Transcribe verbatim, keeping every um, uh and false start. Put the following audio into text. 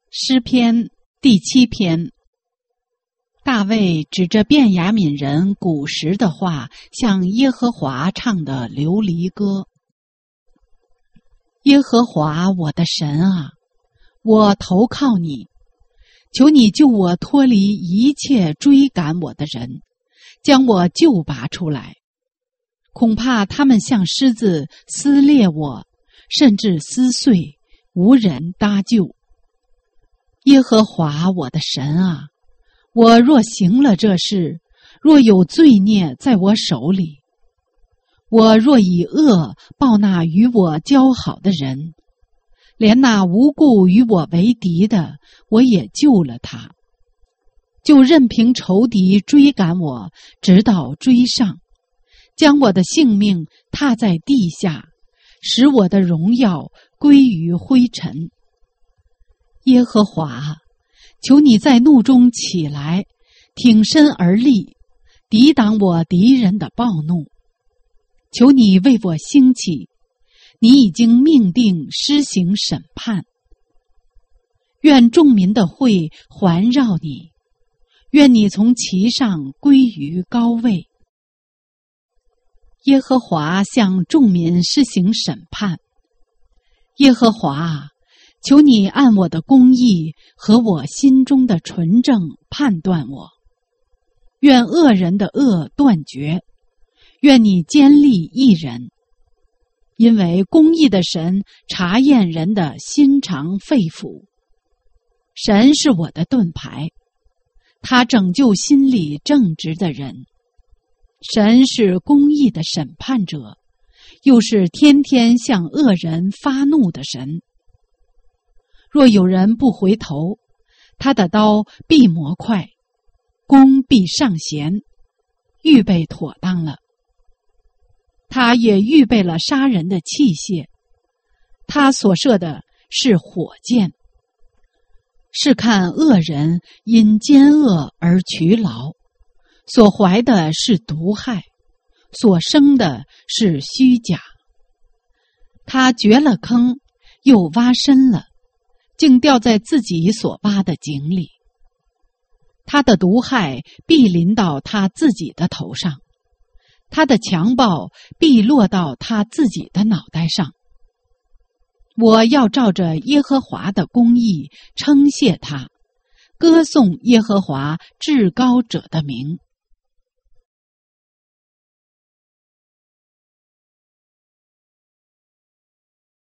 诗篇第七篇。大卫指着便雅悯人古时的话，向耶和华唱的流离歌。耶和华我的神啊，我投靠你，求你救我脱离一切追赶我的人，将我救拔出来。恐怕他们像狮子撕裂我，甚至撕碎，无人搭救。耶和华我的神啊，我若行了这事，若有罪孽在我手里，我若以恶报那与我交好的人，连那无故与我为敌的，我也救了他，就任凭仇敌追赶我，直到追上，将我的性命踏在地下，使我的荣耀归于灰尘。耶和华，求你在怒中起来，挺身而立，抵挡我敌人的暴怒。求你为我兴起，你已经命定施行审判。愿众民的会环绕你，愿你从其上归于高位。耶和华向众民施行审判。耶和华，求你按我的公义和我心中的纯正判断我。愿恶人的恶断绝，愿你坚立义人。因为公义的神查验人的心肠肺腑。神是我的盾牌，他拯救心里正直的人。神是公义的审判者，又是天天向恶人发怒的神。若有人不回头，他的刀必磨快，弓必上弦，预备妥当了。他也预备了杀人的器械，他所射的是火箭，是看恶人因奸恶而劬劳，所怀的是毒害，所生的是虚假。他掘了坑，又挖深了，竟掉在自己所挖的井里。他的毒害必临到他自己的头上，他的强暴必落到他自己的脑袋上。我要照着耶和华的公义称谢他，歌颂耶和华至高者的名。